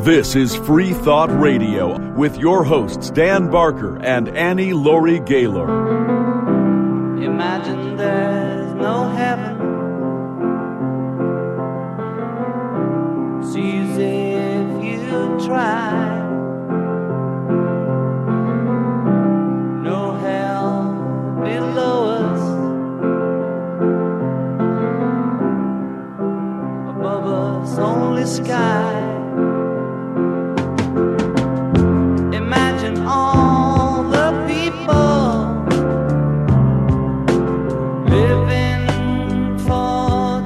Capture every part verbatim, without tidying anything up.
This is Free Thought Radio with your hosts Dan Barker and Annie Laurie Gaylor. Imagine there's no heaven. It's easy if you try. No hell below us. Above us only sky. Imagine all the people living for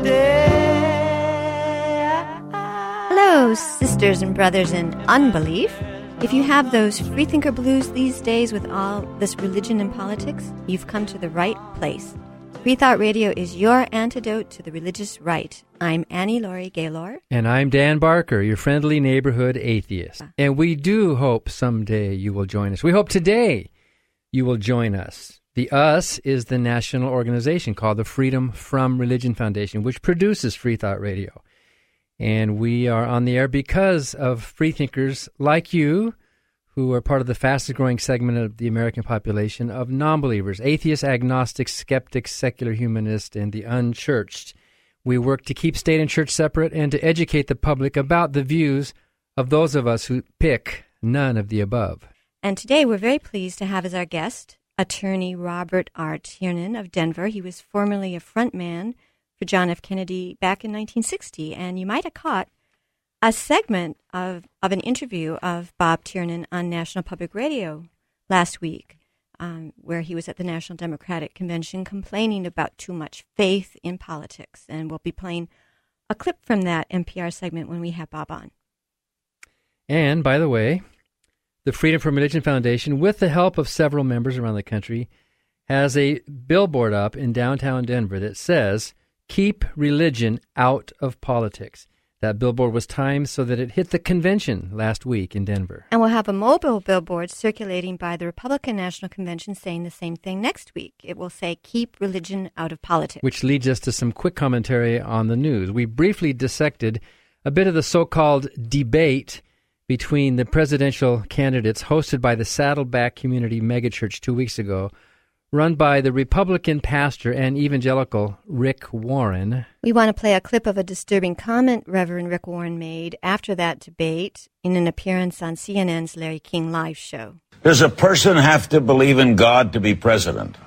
today. Hello, sisters and brothers in unbelief. If you have those freethinker blues these days with all this religion and politics, you've come to the right place. Free Thought Radio is your antidote to the religious right. I'm Annie Laurie Gaylor. And I'm Dan Barker, your friendly neighborhood atheist. And we do hope someday you will join us. We hope today you will join us. The US is the national organization called the Freedom From Religion Foundation, which produces Free Thought Radio. And we are on the air because of freethinkers like you, who are part of the fastest growing segment of the American population of non-believers, atheists, agnostics, skeptics, secular humanists, and the unchurched. We work to keep state and church separate and to educate the public about the views of those of us who pick none of the above. And today we're very pleased to have as our guest attorney Robert R. Tiernan of Denver. He was formerly a frontman for John F. Kennedy back in nineteen sixty, and you might have caught a segment of, of an interview of Bob Tiernan on National Public Radio last week, um, where he was at the National Democratic Convention complaining about too much faith in politics. And we'll be playing a clip from that N P R segment when we have Bob on. And, by the way, the Freedom From Religion Foundation, with the help of several members around the country, has a billboard up in downtown Denver that says, "Keep religion out of politics." That billboard was timed so that it hit the convention last week in Denver. And we'll have a mobile billboard circulating by the Republican National Convention saying the same thing next week. It will say, "Keep religion out of politics." Which leads us to some quick commentary on the news. We briefly dissected a bit of the so-called debate between the presidential candidates hosted by the Saddleback Community Megachurch two weeks ago, run by the Republican pastor and evangelical Rick Warren. We want to play a clip of a disturbing comment Reverend Rick Warren made after that debate in an appearance on C N N's Larry King Live show. Does a person have to believe in God to be president?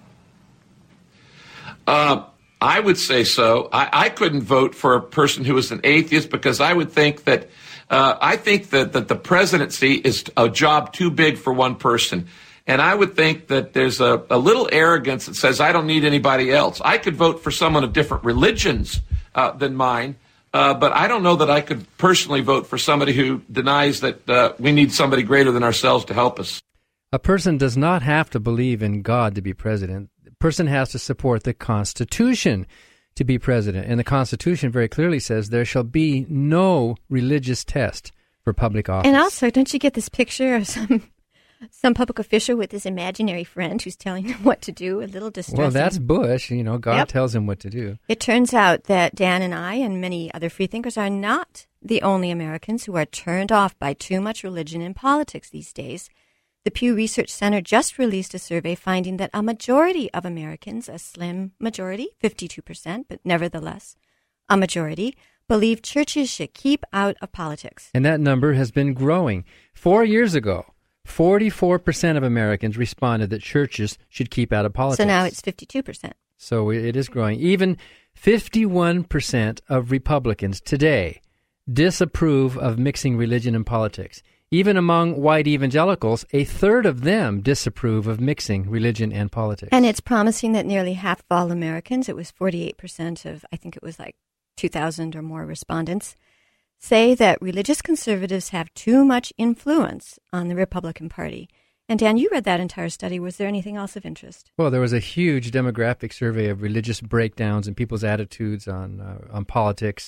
Uh, I would say so. I, I couldn't vote for a person who was an atheist because I would think that uh, I think that, that the presidency is a job too big for one person. And I would think that there's a, a little arrogance that says, I don't need anybody else. I could vote for someone of different religions uh, than mine, uh, but I don't know that I could personally vote for somebody who denies that uh, we need somebody greater than ourselves to help us. A person does not have to believe in God to be president. A person has to support the Constitution to be president. And the Constitution very clearly says there shall be no religious test for public office. And also, don't you get this picture of some... Some public official with his imaginary friend who's telling him what to do, a little distressing. Well, that's Bush. You know, God Yep. tells him what to do. It turns out that Dan and I and many other freethinkers are not the only Americans who are turned off by too much religion in politics these days. The Pew Research Center just released a survey finding that a majority of Americans, a slim majority, fifty-two percent, but nevertheless a majority, believe churches should keep out of politics. And that number has been growing. Four years ago, forty-four percent of Americans responded that churches should keep out of politics. So now it's fifty-two percent. So it is growing. Even fifty-one percent of Republicans today disapprove of mixing religion and politics. Even among white evangelicals, a third of them disapprove of mixing religion and politics. And it's promising that nearly half of all Americans, it was forty-eight percent of, I think it was like two thousand or more respondents, say that religious conservatives have too much influence on the Republican Party. And Dan, you read that entire study. Was there anything else of interest? Well, there was a huge demographic survey of religious breakdowns and people's attitudes on uh, on politics.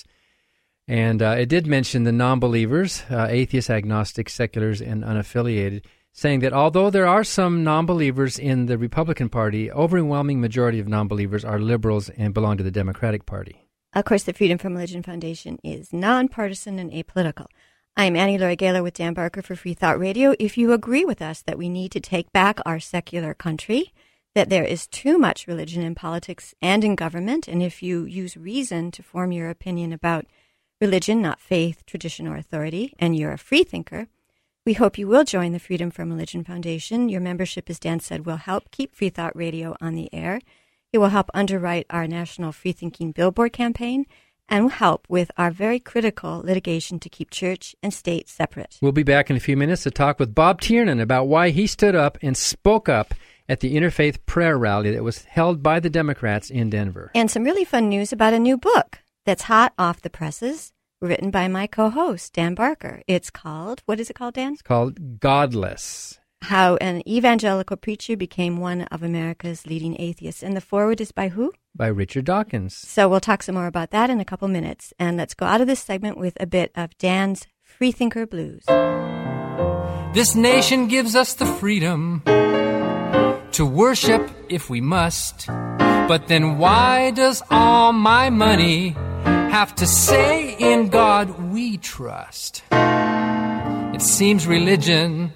And uh, it did mention the non-believers, uh, atheists, agnostics, seculars, and unaffiliated, saying that although there are some non-believers in the Republican Party, overwhelming majority of non-believers are liberals and belong to the Democratic Party. Of course, the Freedom From Religion Foundation is nonpartisan and apolitical. I'm Annie Laurie Gaylor with Dan Barker for Free Thought Radio. If you agree with us that we need to take back our secular country, that there is too much religion in politics and in government, and if you use reason to form your opinion about religion, not faith, tradition, or authority, and you're a free thinker, we hope you will join the Freedom from Religion Foundation. Your membership, as Dan said, will help keep Free Thought Radio on the air. It will help underwrite our national free thinking billboard campaign and will help with our very critical litigation to keep church and state separate. We'll be back in a few minutes to talk with Bob Tiernan about why he stood up and spoke up at the Interfaith Prayer Rally that was held by the Democrats in Denver. And some really fun news about a new book that's hot off the presses, written by my co-host, Dan Barker. It's called, what is it called, Dan? It's called Godless: How an Evangelical Preacher Became One of America's Leading Atheists. And the foreword is by who? By Richard Dawkins. So we'll talk some more about that in a couple minutes. And let's go out of this segment with a bit of Dan's Freethinker Blues. This nation gives us the freedom to worship if we must. But then why does all my money have to say in God we trust? It seems religion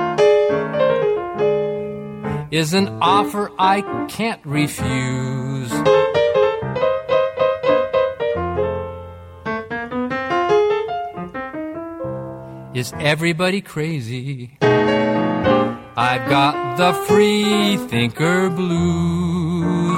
is an offer I can't refuse. Is everybody crazy? I've got the free thinker blues.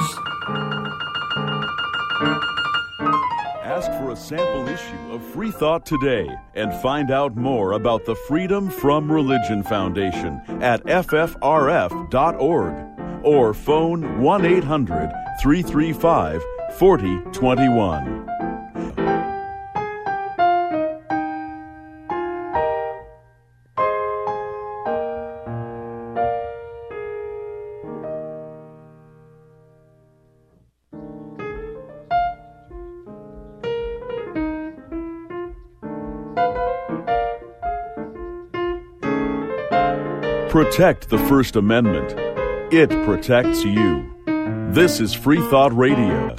Ask for a sample issue of Free Thought today and find out more about the Freedom from Religion Foundation at F F R F dot org or phone one eight hundred three three five four zero two one. Protect the First Amendment. It protects you. This is Free Thought Radio.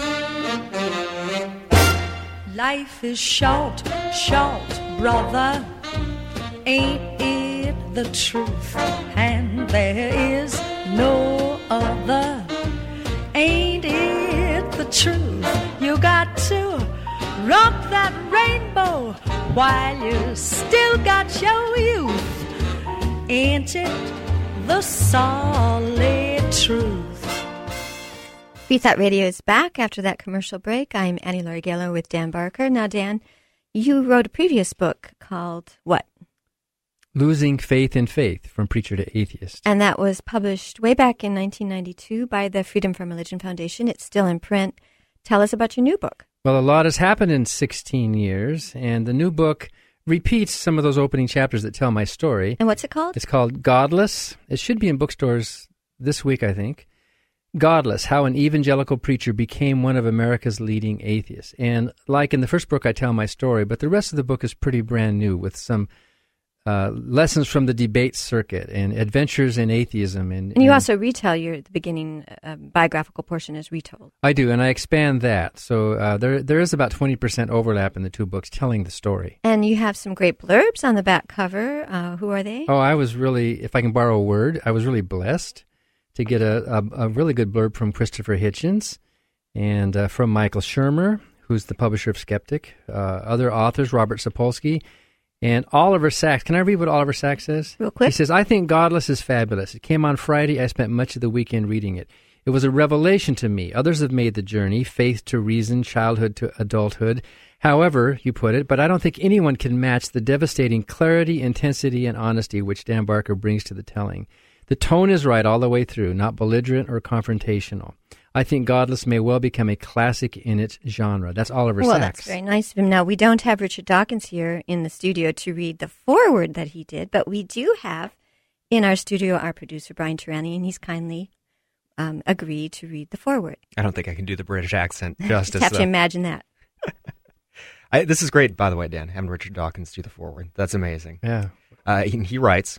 Life is short, short, brother. Ain't it the truth? And there is no other. Ain't it the truth? You got to rock that rainbow while you still got your youth. Ain't it the solid truth? Free Thought Radio is back after that commercial break. I'm Annie Laurie Gaylor with Dan Barker. Now, Dan, you wrote a previous book called what? Losing Faith in Faith, From Preacher to Atheist. And that was published way back in nineteen ninety-two by the Freedom from Religion Foundation. It's still in print. Tell us about your new book. Well, a lot has happened in sixteen years, and the new book repeats some of those opening chapters that tell my story. And what's it called? It's called Godless. It should be in bookstores this week, I think. Godless: How an Evangelical Preacher Became One of America's Leading Atheists. And like in the first book, I tell my story, but the rest of the book is pretty brand new with some uh, lessons from the debate circuit and adventures in atheism. And, and you and also retell your the beginning uh, biographical portion is retold. I do, and I expand that. So uh, there there is about twenty percent overlap in the two books telling the story. And you have some great blurbs on the back cover. Uh, who are they? Oh, I was really, if I can borrow a word, I was really blessed to get a, a, a really good blurb from Christopher Hitchens and uh, from Michael Shermer, who's the publisher of Skeptic, uh, other authors, Robert Sapolsky, and Oliver Sacks. Can I read what Oliver Sacks says? Real quick. He says, I think Godless is fabulous. It came on Friday. I spent much of the weekend reading it. It was a revelation to me. Others have made the journey, faith to reason, childhood to adulthood. However, you put it, but I don't think anyone can match the devastating clarity, intensity, and honesty which Dan Barker brings to the telling. The tone is right all the way through, not belligerent or confrontational. I think Godless may well become a classic in its genre. That's Oliver well, Sacks. Well, that's very nice of him. Now, we don't have Richard Dawkins here in the studio to read the foreword that he did, but we do have in our studio our producer, Brian Turani, and he's kindly um, agreed to read the foreword. I don't think I can do the British accent Just justice. have though. to imagine that. I, this is great, by the way, Dan, having Richard Dawkins do the foreword. That's amazing. Yeah. Uh, he, he writes,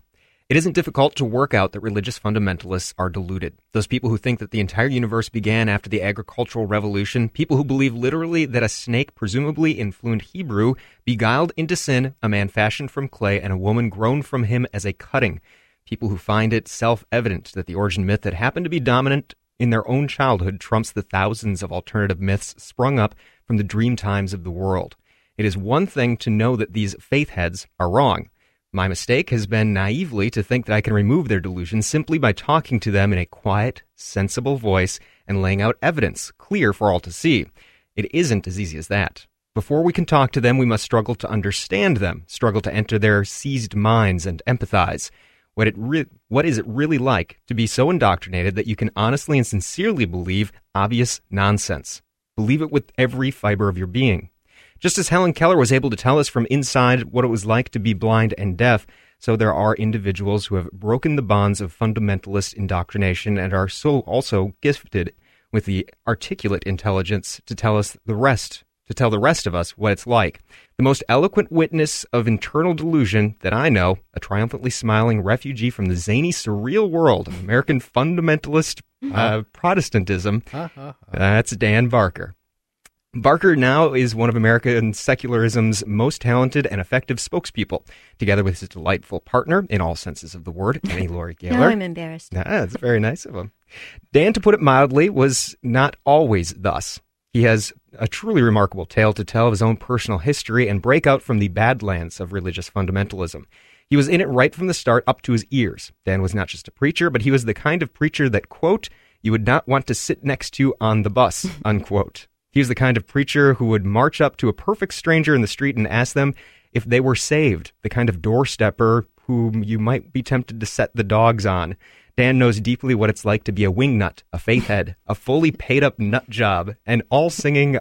It isn't difficult to work out that religious fundamentalists are deluded. Those people who think that the entire universe began after the agricultural revolution, people who believe literally that a snake, presumably in fluent Hebrew, beguiled into sin a man fashioned from clay and a woman grown from him as a cutting. People who find it self-evident that the origin myth that happened to be dominant in their own childhood trumps the thousands of alternative myths sprung up from the dream times of the world. It is one thing to know that these faith heads are wrong. My mistake has been naively to think that I can remove their delusions simply by talking to them in a quiet, sensible voice and laying out evidence, clear for all to see. It isn't as easy as that. Before we can talk to them, we must struggle to understand them, struggle to enter their seized minds and empathize. What it re- what is it really like to be so indoctrinated that you can honestly and sincerely believe obvious nonsense? Believe it with every fiber of your being. Just as Helen Keller was able to tell us from inside what it was like to be blind and deaf, so there are individuals who have broken the bonds of fundamentalist indoctrination and are so also gifted with the articulate intelligence to tell us the rest, to tell the rest of us what it's like. The most eloquent witness of internal delusion that I know, a triumphantly smiling refugee from the zany, surreal world of American fundamentalist uh, Protestantism, that's Dan Barker. Barker now is one of American secularism's most talented and effective spokespeople, together with his delightful partner, in all senses of the word, Annie Laurie Gaylor. Now I'm embarrassed. Ah, that's very nice of him. Dan, to put it mildly, was not always thus. He has a truly remarkable tale to tell of his own personal history and break out from the badlands of religious fundamentalism. He was in it right from the start up to his ears. Dan was not just a preacher, but he was the kind of preacher that, quote, you would not want to sit next to on the bus, unquote. He was the kind of preacher who would march up to a perfect stranger in the street and ask them if they were saved, the kind of doorstepper whom you might be tempted to set the dogs on. Dan knows deeply what it's like to be a wingnut, a faith head, a fully paid-up nut job, an all-singing,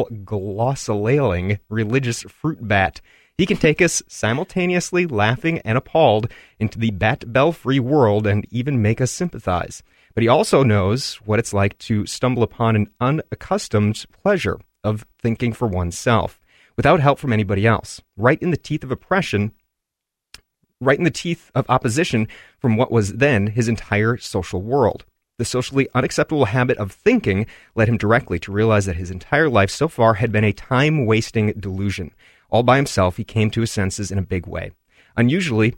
all-glossolaling religious fruit bat. He can take us simultaneously laughing and appalled into the bat bell-free world and even make us sympathize. But he also knows what it's like to stumble upon an unaccustomed pleasure of thinking for oneself, without help from anybody else, right in the teeth of oppression, right in the teeth of opposition from what was then his entire social world. The socially unacceptable habit of thinking led him directly to realize that his entire life so far had been a time-wasting delusion. All by himself, he came to his senses in a big way. Unusually,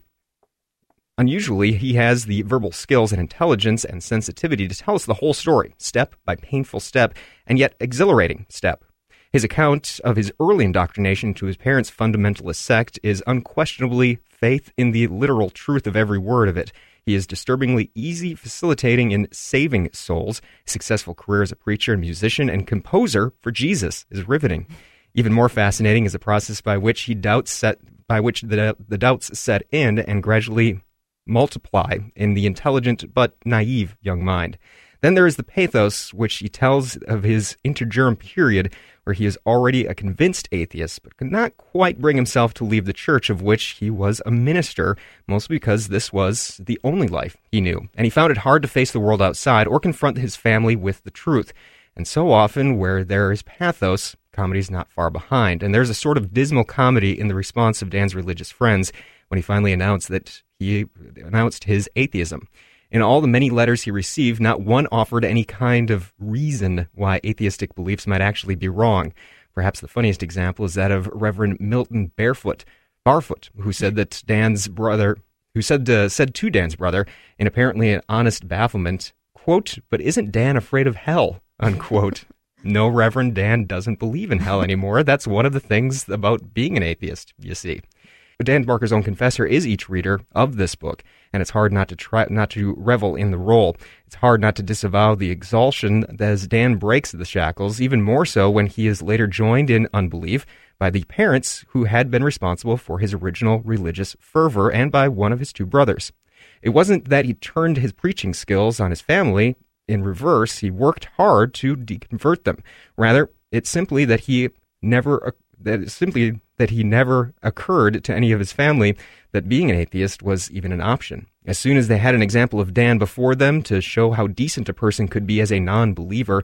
Unusually, he has the verbal skills and intelligence and sensitivity to tell us the whole story, step by painful step, and yet exhilarating step. His account of his early indoctrination to his parents' fundamentalist sect is unquestionably faith in the literal truth of every word of it. He is disturbingly easy facilitating in saving souls. His successful career as a preacher and musician and composer for Jesus is riveting. Even more fascinating is the process by which he doubts set, by which the, the doubts set in and gradually multiply in the intelligent but naive young mind. Then there is the pathos, which he tells of his intergerm period, where he is already a convinced atheist, but could not quite bring himself to leave the church of which he was a minister, mostly because this was the only life he knew, and he found it hard to face the world outside or confront his family with the truth. And so often, where there is pathos, comedy's not far behind, and there's a sort of dismal comedy in the response of Dan's religious friends when he finally announced that he announced his atheism. In all the many letters he received, not one offered any kind of reason why atheistic beliefs might actually be wrong. Perhaps the funniest example is that of Reverend Milton Barefoot, Barfoot, who said that Dan's brother, who said uh, said to Dan's brother, in apparently an honest bafflement, quote, "But isn't Dan afraid of hell?" Unquote. No, Reverend Dan doesn't believe in hell anymore. That's one of the things about being an atheist, you see. But Dan Barker's own confessor is each reader of this book, and it's hard not to try not to revel in the role. It's hard not to disavow the exaltation as Dan breaks the shackles, even more so when he is later joined in unbelief by the parents who had been responsible for his original religious fervor and by one of his two brothers. It wasn't that he turned his preaching skills on his family. In reverse, he worked hard to deconvert them. Rather, it's simply that he never that it's simply that he never occurred to any of his family that being an atheist was even an option. As soon as they had an example of Dan before them to show how decent a person could be as a non-believer,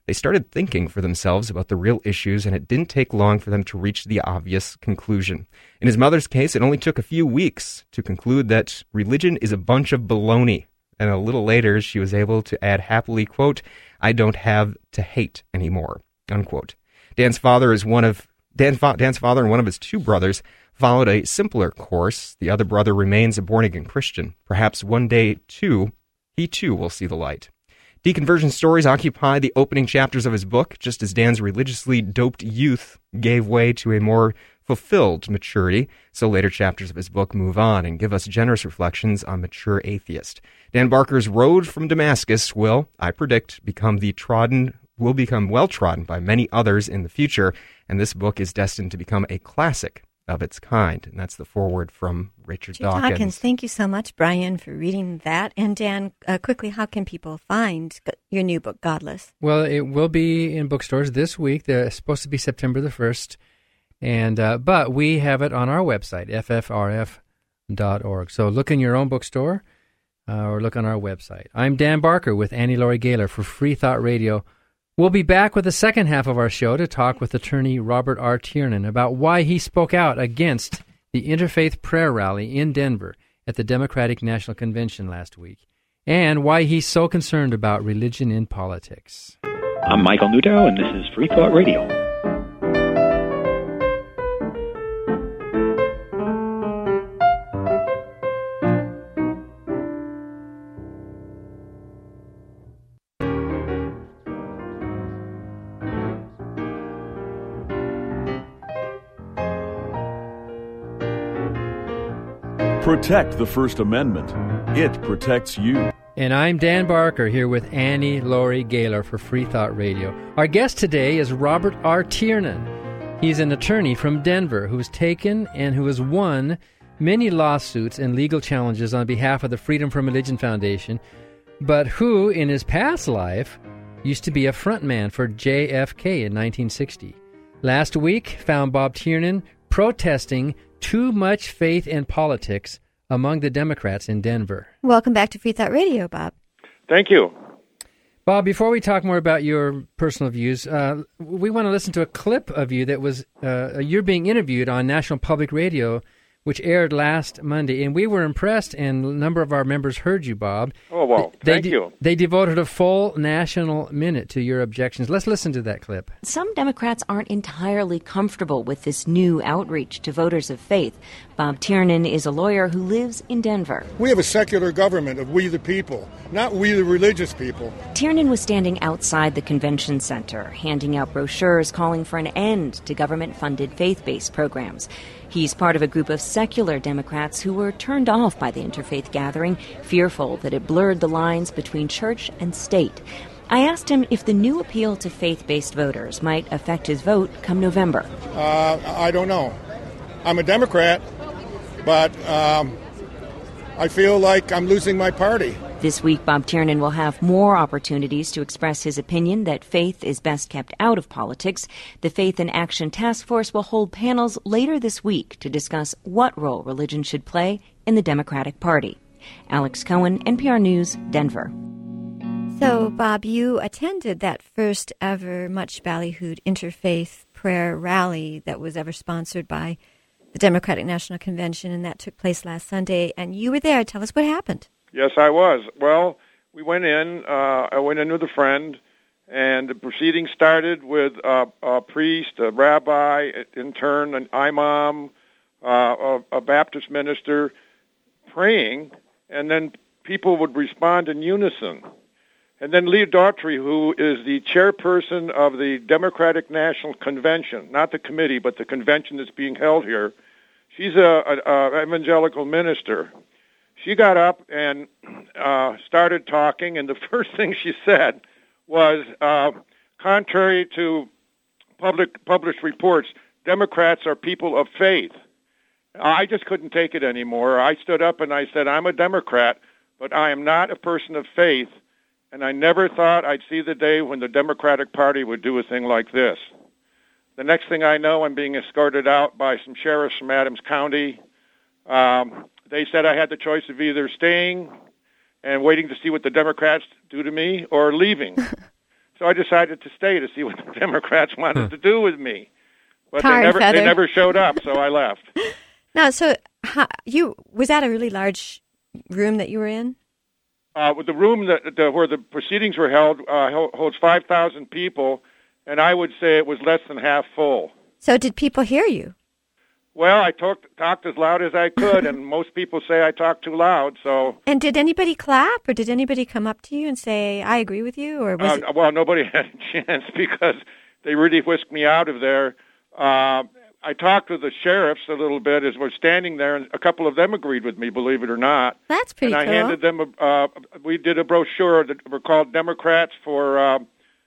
They started thinking for themselves about the real issues, and it didn't take long for them to reach the obvious conclusion. In his mother's case, it only took a few weeks to conclude that religion is a bunch of baloney. And a little later, she was able to add happily, quote, "I don't have to hate anymore," unquote. Dan's father is one of Dan, Dan's father and one of his two brothers followed a simpler course. The other brother remains a born-again Christian. Perhaps one day, too, he too will see the light. Deconversion stories occupy the opening chapters of his book, just as Dan's religiously doped youth gave way to a more fulfilled maturity. So later chapters of his book move on and give us generous reflections on mature atheist. Dan Barker's road from Damascus will, I predict, become the trodden, will become well-trodden by many others in the future, and this book is destined to become a classic of its kind. And that's the foreword from Richard Dawkins. Dawkins. Thank you so much, Brian, for reading that. And Dan, uh, quickly, how can people find your new book, Godless? Well, it will be in bookstores this week. They're supposed to be September the first. And uh, but we have it on our website, F F R F dot org. So look in your own bookstore uh, or look on our website. I'm Dan Barker with Annie Laurie Gaylor for Free Thought Radio. We'll be back with the second half of our show to talk with attorney Robert R. Tiernan about why he spoke out against the Interfaith Prayer Rally in Denver at the Democratic National Convention last week, and why he's so concerned about religion in politics. I'm Michael Newdow, and this is Free Thought Radio. Protect the First Amendment. It protects you. And I'm Dan Barker here with Annie Laurie Gaylor for Free Thought Radio. Our guest today is Robert R. Tiernan. He's an attorney from Denver who's taken and who has won many lawsuits and legal challenges on behalf of the Freedom from Religion Foundation, but who, in his past life, used to be a frontman for J F K in nineteen sixty. Last week found Bob Tiernan protesting too much faith in politics among the Democrats in Denver. Welcome back to Free Thought Radio, Bob. Thank you. Bob, before we talk more about your personal views, uh, we want to listen to a clip of you that was, uh, you're being interviewed on National Public Radio, which aired last Monday, and we were impressed, and a number of our members heard you, Bob. Oh, well, they, thank de- you. They devoted a full national minute to your objections. Let's listen to that clip. Some Democrats aren't entirely comfortable with this new outreach to voters of faith. Bob Tiernan is a lawyer who lives in Denver. We have a secular government of we the people, not we the religious people. Tiernan was standing outside the convention center, handing out brochures calling for an end to government-funded faith-based programs. He's part of a group of secular Democrats who were turned off by the interfaith gathering, fearful that it blurred the lines between church and state. I asked him if the new appeal to faith-based voters might affect his vote come November. Uh, I don't know. I'm a Democrat, but um, I feel like I'm losing my party. This week, Bob Tiernan will have more opportunities to express his opinion that faith is best kept out of politics. The Faith in Action Task Force will hold panels later this week to discuss what role religion should play in the Democratic Party. Alex Cohen, N P R News, Denver. So, Bob, you attended that first ever much ballyhooed interfaith prayer rally that was ever sponsored by the Democratic National Convention, and that took place last Sunday, and you were there. Tell us what happened. Yes, I was. Well, we went in, uh, I went in with a friend, and the proceedings started with uh, a priest, a rabbi, in turn, an imam, uh, a, a Baptist minister, praying, and then people would respond in unison. And then Leah Daughtry, who is the chairperson of the Democratic National Convention, not the committee, but the convention that's being held here, she's a, a, a evangelical minister. She got up and uh, started talking, and the first thing she said was, uh, contrary to public published reports, Democrats are people of faith. I just couldn't take it anymore. I stood up and I said, I'm a Democrat, but I am not a person of faith, and I never thought I'd see the day when the Democratic Party would do a thing like this. The next thing I know, I'm being escorted out by some sheriffs from Adams County. Um, They said I had the choice of either staying and waiting to see what the Democrats do to me or leaving. So I decided to stay to see what the Democrats wanted to do with me. But Tar they and never feather. they never showed up, so I left. Now, so how, you was that a really large room that you were in? Uh, with the room that the, where the proceedings were held uh, holds five thousand people, and I would say it was less than half full. So did people hear you? Well, I talked talked as loud as I could, and most people say I talk too loud. So, And did anybody clap, or did anybody come up to you and say, "I agree with you"? Or was uh, it... well, nobody had a chance because they really whisked me out of there. Uh, I talked to the sheriffs a little bit as we're standing there, and a couple of them agreed with me, believe it or not. That's pretty and cool. I handed them a, uh, we did a brochure that were called Democrats for uh,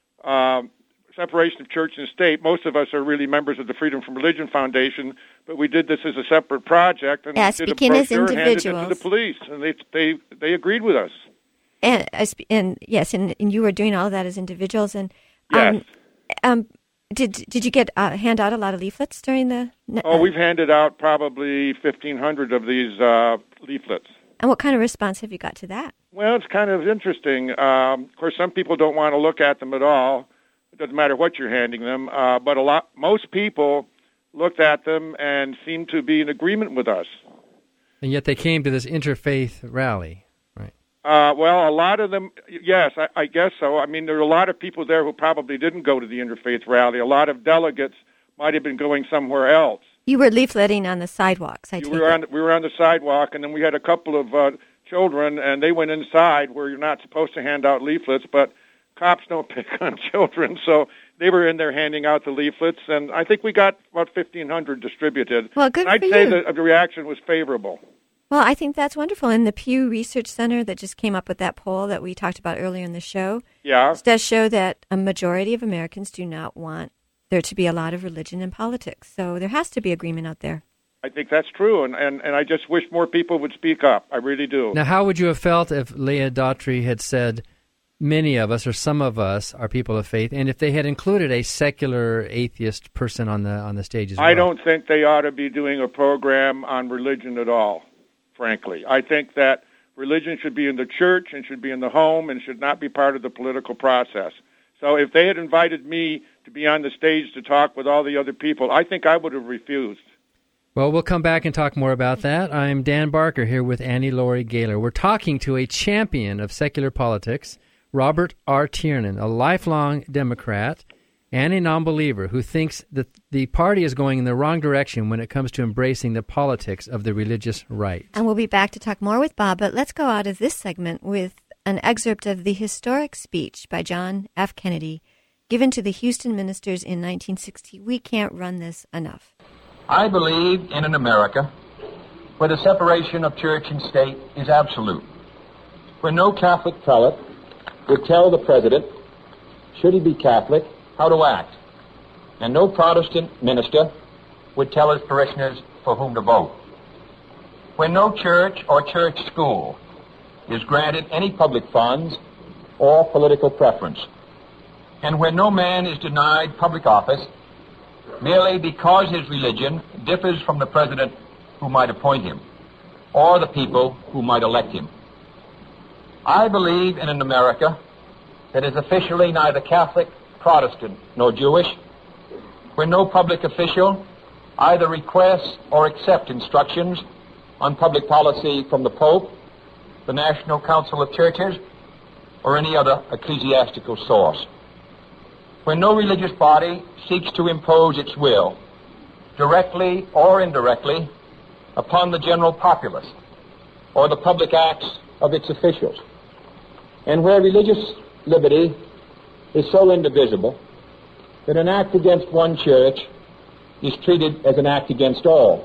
uh, Separation of Church and State. Most of us are really members of the Freedom from Religion Foundation, but we did this as a separate project, and Yes, did a begin as brochure and handed it to individuals. the police, and they they they agreed with us. And, I sp- and yes, and, and you were doing all of that as individuals. And Yes. um, um, did did you get uh, hand out a lot of leaflets during the? Oh, we've handed out probably fifteen hundred of these uh, leaflets. And what kind of response have you got to that? Well, it's kind of interesting. Um, of course, some people don't want to look at them at all. It doesn't matter what you're handing them. Uh, but a lot, most people looked at them and seemed to be in agreement with us. And yet they came to this interfaith rally, right? Uh, well, a lot of them, yes, I, I guess so. I mean, there are a lot of people there who probably didn't go to the interfaith rally. A lot of delegates might have been going somewhere else. You were leafletting on the sidewalks, I We take were, it. on, we were on the sidewalk, and then we had a couple of uh, children, and they went inside where you're not supposed to hand out leaflets, but cops don't pick on children, so they were in there handing out the leaflets, and I think we got about fifteen hundred distributed. Well, good and I'd for say you. that the reaction was favorable. Well, I think that's wonderful. And the Pew Research Center that just came up with that poll that we talked about earlier in the show Yeah. does show that a majority of Americans do not want there to be a lot of religion in politics. So there has to be agreement out there. I think that's true, and, and, and I just wish more people would speak up. I really do. Now, how would you have felt if Leah Daughtry had said, many of us or some of us are people of faith, and if they had included a secular atheist person on the on the stage as well? I don't think they ought to be doing a program on religion at all, frankly. I think that religion should be in the church and should be in the home and should not be part of the political process. So if they had invited me to be on the stage to talk with all the other people, I think I would have refused. Well, we'll come back and talk more about that. I'm Dan Barker here with Annie Laurie Gaylor. We're talking to a champion of secular politics, Robert R. Tiernan, a lifelong Democrat and a non-believer who thinks that the party is going in the wrong direction when it comes to embracing the politics of the religious right. And we'll be back to talk more with Bob, but let's go out of this segment with an excerpt of the historic speech by John F. Kennedy given to the Houston ministers in nineteen sixty. We can't run this enough. I believe in an America where the separation of church and state is absolute, where no Catholic prelate would tell the president, should he be Catholic, how to act, and no Protestant minister would tell his parishioners for whom to vote, where no church or church school is granted any public funds or political preference, and where no man is denied public office merely because his religion differs from the president who might appoint him or the people who might elect him. I believe in an America that is officially neither Catholic, Protestant, nor Jewish, where no public official either requests or accepts instructions on public policy from the Pope, the National Council of Churches, or any other ecclesiastical source, where no religious body seeks to impose its will, directly or indirectly, upon the general populace or the public acts of its officials, and where religious liberty is so indivisible that an act against one church is treated as an act against all.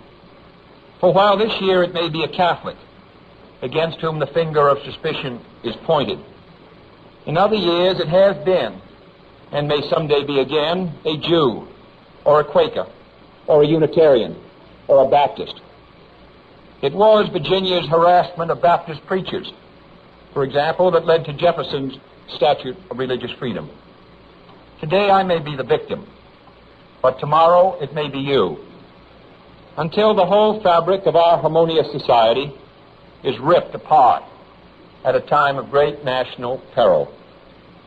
For while this year it may be a Catholic against whom the finger of suspicion is pointed, in other years it has been, and may someday be again, a Jew, or a Quaker, or a Unitarian, or a Baptist. It was Virginia's harassment of Baptist preachers, for example, that led to Jefferson's Statute of Religious Freedom. Today I may be the victim, but tomorrow it may be you, until the whole fabric of our harmonious society is ripped apart at a time of great national peril.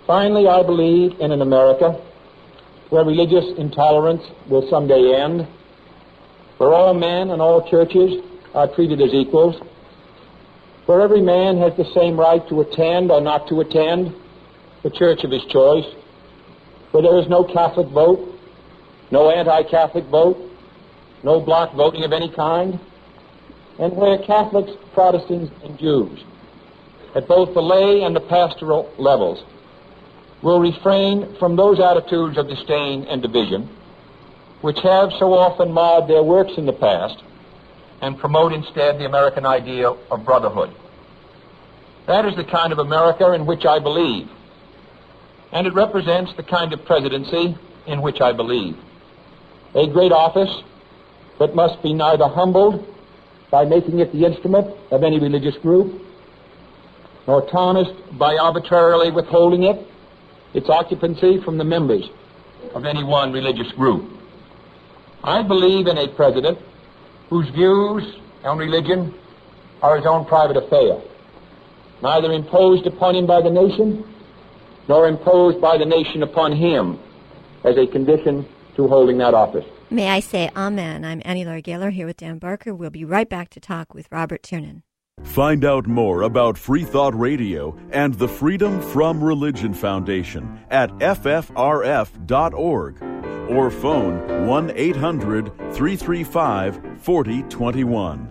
Finally, I believe in an America where religious intolerance will someday end, where all men and all churches are treated as equals, where every man has the same right to attend or not to attend the church of his choice, where there is no Catholic vote, no anti-Catholic vote, no block voting of any kind, and where Catholics, Protestants, and Jews, at both the lay and the pastoral levels, will refrain from those attitudes of disdain and division which have so often marred their works in the past, and promote instead the American ideal of brotherhood. That is the kind of America in which I believe, and it represents the kind of presidency in which I believe. A great office, but must be neither humbled by making it the instrument of any religious group, nor tarnished by arbitrarily withholding it, its occupancy, from the members of any one religious group. I believe in a president whose views on religion are his own private affair, neither imposed upon him by the nation, nor imposed by the nation upon him as a condition to holding that office. May I say amen. I'm Annie Laurie Gaylor here with Dan Barker. We'll be right back to talk with Robert Tiernan. Find out more about Free Thought Radio and the Freedom from Religion Foundation at F F R F dot org or phone one eight hundred three three five four zero two one.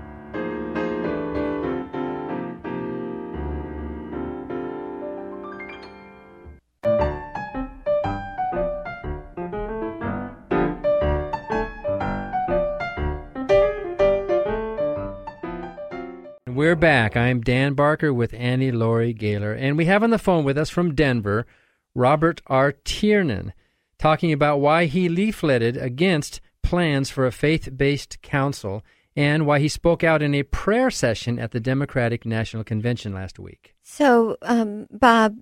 We're back. I'm Dan Barker with Annie Laurie Gaylor, and we have on the phone with us from Denver, Robert R. Tiernan, talking about why he leafleted against plans for a faith-based council and why he spoke out in a prayer session at the Democratic National Convention last week. So, um, Bob,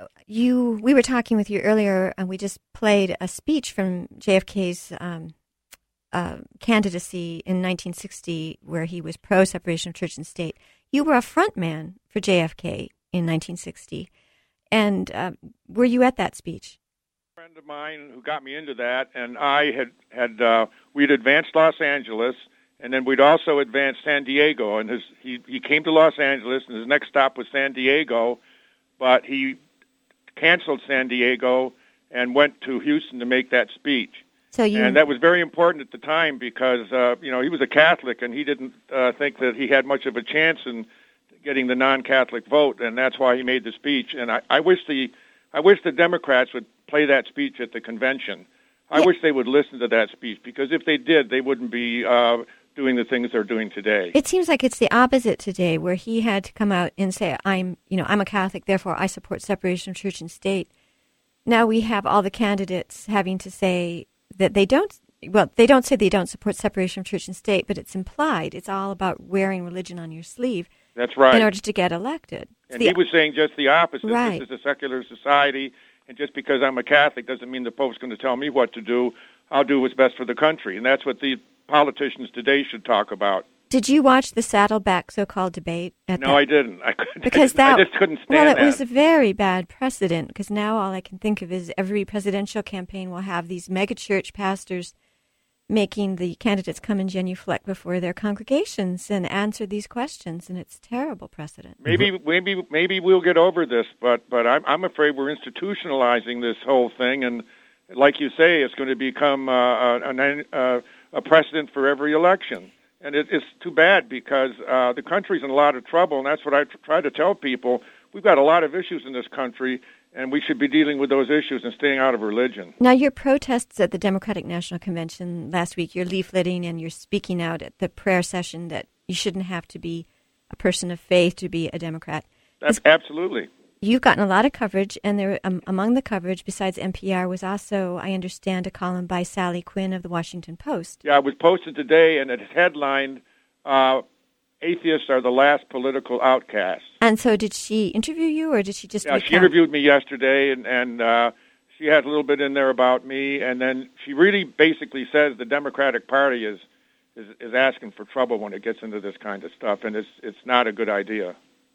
you we were talking with you earlier, and we just played a speech from J F K's um, uh, candidacy in nineteen sixty, where he was pro-separation of church and state. You were a front man for J F K in nineteen sixty, and uh, were you at that speech? A friend of mine who got me into that, and I had had uh, we'd advanced Los Angeles, and then we'd also advanced San Diego. And his he he came to Los Angeles, and his next stop was San Diego, but he canceled San Diego and went to Houston to make that speech. So you... And that was very important at the time because, uh, you know, he was a Catholic, and he didn't uh, think that he had much of a chance in getting the non-Catholic vote, and that's why he made the speech. And I, I wish the I wish the Democrats would play that speech at the convention. I yeah. wish they would listen to that speech, because if they did, they wouldn't be uh, doing the things they're doing today. It seems like it's the opposite today, where he had to come out and say, I'm, you know, I'm a Catholic, therefore I support separation of church and state. Now we have all the candidates having to say that they don't, well, they don't say they don't support separation of church and state, but it's implied. It's all about wearing religion on your sleeve. That's right. In order to get elected. It's and the, he was saying just the opposite. Right. This is a secular society, and just because I'm a Catholic doesn't mean the Pope's going to tell me what to do. I'll do what's best for the country, and that's what the politicians today should talk about. Did you watch the Saddleback so-called debate? At no, that? I didn't. I couldn't. Because that, I just couldn't stand well, it that. was a very bad precedent, because now all I can think of is every presidential campaign will have these megachurch pastors making the candidates come and genuflect before their congregations and answer these questions, and it's terrible precedent. Maybe, maybe, maybe we'll get over this, but but I'm I'm afraid we're institutionalizing this whole thing, and like you say, it's going to become uh, a, a, a precedent for every election. And it, it's too bad, because uh, the country's in a lot of trouble, and that's what I tr- try to tell people. We've got a lot of issues in this country, and we should be dealing with those issues and staying out of religion. Now, your protests at the Democratic National Convention last week, you're leafleting and you're speaking out at the prayer session that you shouldn't have to be a person of faith to be a Democrat. That's absolutely. You've gotten a lot of coverage, and there, um, among the coverage, besides N P R, was also, I understand, a column by Sally Quinn of the Washington Post. Yeah, it was posted today, and it headlined, uh, Atheists are the last political outcasts. And so did she interview you, or did she just... Yeah, recount? She interviewed me yesterday, and, and uh, she had a little bit in there about me, and then she really basically says the Democratic Party is, is, is asking for trouble when it gets into this kind of stuff, and it's it's not a good idea.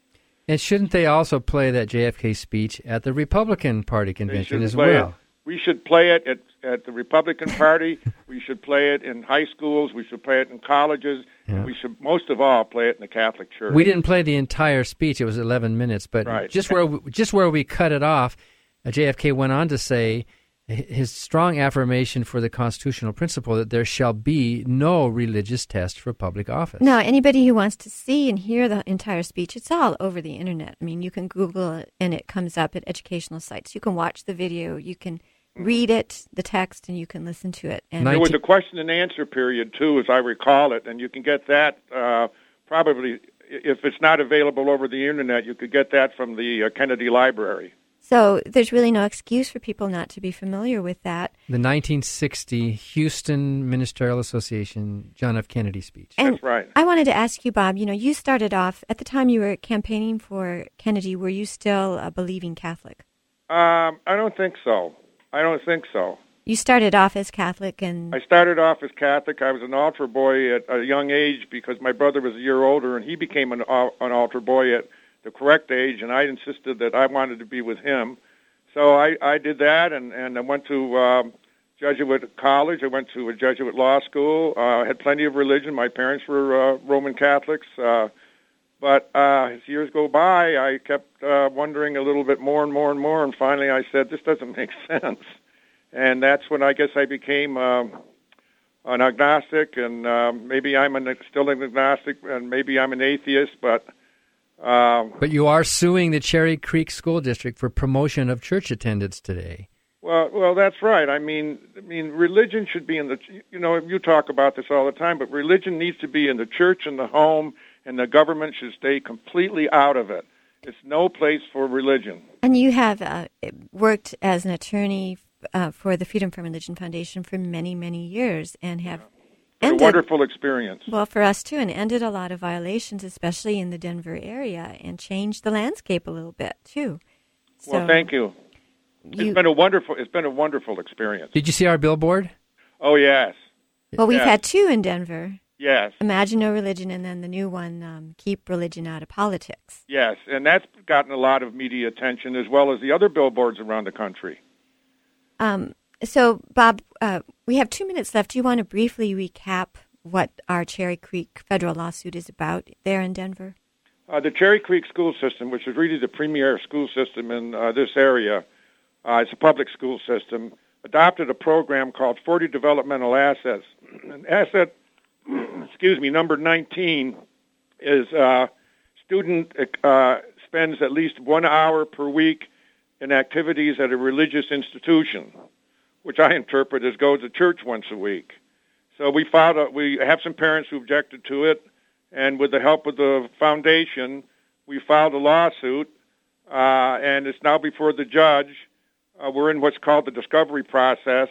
And shouldn't they also play that J F K speech at the Republican Party convention as play well? It. We should play it at, at the Republican Party. We should play it in high schools. We should play it in colleges. Yeah. We should, most of all, play it in the Catholic Church. We didn't play the entire speech. It was eleven minutes. But right. just where we, just where we cut it off, uh, J F K went on to say his strong affirmation for the constitutional principle that there shall be no religious test for public office. Now, anybody who wants to see and hear the entire speech, it's all over the internet. I mean, you can Google it, and it comes up at educational sites. You can watch the video. You can read it, the text, and you can listen to it. And there was a question and answer period, too, as I recall it, and you can get that uh, probably, if it's not available over the internet, you could get that from the uh, Kennedy Library. So there's really no excuse for people not to be familiar with that. The nineteen sixty Houston Ministerial Association John F. Kennedy speech. And That's right. I wanted to ask you, Bob, you know, you started off, at the time you were campaigning for Kennedy, were you still a believing Catholic? Um, I don't think so. I don't think so. You started off as Catholic and... I started off as Catholic. I was an altar boy at a young age because my brother was a year older, and he became an, an altar boy at the correct age, and I insisted that I wanted to be with him. So I, I did that, and, and I went to um, Jesuit college. I went to a Jesuit law school. Uh, I had plenty of religion. My parents were uh, Roman Catholics. Uh, but uh, as years go by, I kept uh, wondering a little bit more and more and more, and finally I said, this doesn't make sense. And that's when I guess I became uh, an agnostic, and uh, maybe I'm an, still an agnostic, and maybe I'm an atheist, but... Um, but you are suing the Cherry Creek School District for promotion of church attendance today. Well, well, that's right. I mean, I mean, religion should be in the. You know, you talk about this all the time, but religion needs to be in the church and the home, and the government should stay completely out of it. It's no place for religion. And you have uh, worked as an attorney uh, for the Freedom from Religion Foundation for many, many years, and have. Ended, a wonderful experience. Well, for us, too, and ended a lot of violations, especially in the Denver area, and changed the landscape a little bit, too. So well, thank you. you. It's been a wonderful It's been a wonderful experience. Did you see our billboard? Oh, yes. Well, we've yes. had two in Denver. Yes. Imagine No Religion, and then the new one, um, Keep Religion Out of Politics. Yes, and that's gotten a lot of media attention, as well as the other billboards around the country. Um. So, Bob, uh, we have two minutes left. Do you want to briefly recap what our Cherry Creek federal lawsuit is about there in Denver? Uh, the Cherry Creek school system, which is really the premier school system in uh, this area, uh, it's a public school system, adopted a program called forty Developmental Assets. And asset, excuse me, number nineteen is uh, student uh, spends at least one hour per week in activities at a religious institution, which I interpret as goes to church once a week. So we filed. A, we have some parents who objected to it, and with the help of the foundation, we filed a lawsuit, uh, and it's now before the judge. Uh, we're in what's called the discovery process,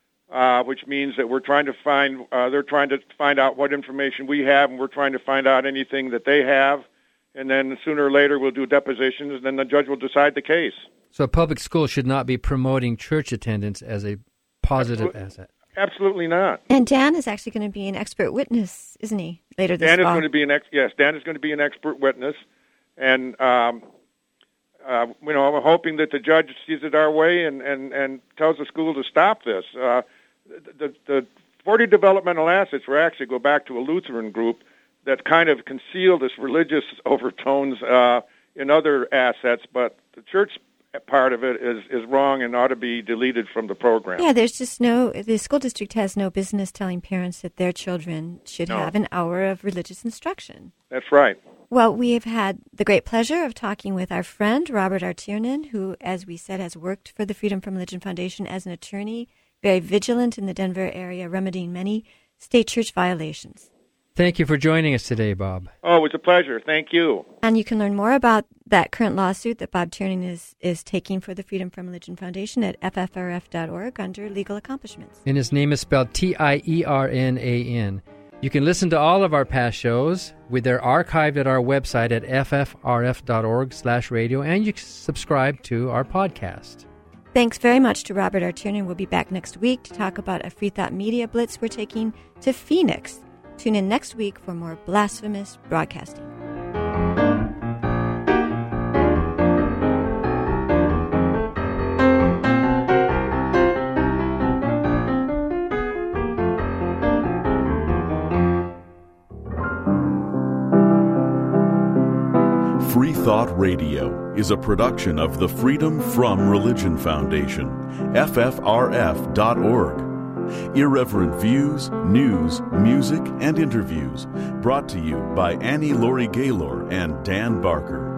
uh, which means that we're trying to find. Uh, they're trying to find out what information we have, and we're trying to find out anything that they have, and then sooner or later we'll do depositions, and then the judge will decide the case. So public schools should not be promoting church attendance as a positive Absolutely. asset. Absolutely not. And Dan is actually going to be an expert witness, isn't he, later this Dan fall? is going to be an ex- yes. Dan is going to be an expert witness, and um, uh, you know, I'm hoping that the judge sees it our way and, and, and tells the school to stop this. Uh, the, the forty developmental assets were actually go back to a Lutheran group that kind of concealed this religious overtones uh, in other assets, but the church part of it is, is wrong and ought to be deleted from the program. Yeah, there's just no, the school district has no business telling parents that their children should No. have an hour of religious instruction. That's right. Well, we have had the great pleasure of talking with our friend, Robert R. Tiernan, who, as we said, has worked for the Freedom from Religion Foundation as an attorney, very vigilant in the Denver area, remedying many state church violations. Thank you for joining us today, Bob. Oh, it was a pleasure. Thank you. And you can learn more about that current lawsuit that Bob Tiernan is, is taking for the Freedom from Religion Foundation at F F R F dot org under Legal Accomplishments. And his name is spelled T I E R N A N. You can listen to all of our past shows with their archived at our website at F F R F dot org slash radio, and you can subscribe to our podcast. Thanks very much to Robert R. Tiernan. We'll be back next week to talk about a Free Thought Media Blitz we're taking to Phoenix. Tune in next week for more blasphemous broadcasting. Thought Radio is a production of the Freedom From Religion Foundation, F F R F dot org. Irreverent views, news, music, and interviews brought to you by Annie Laurie Gaylor and Dan Barker.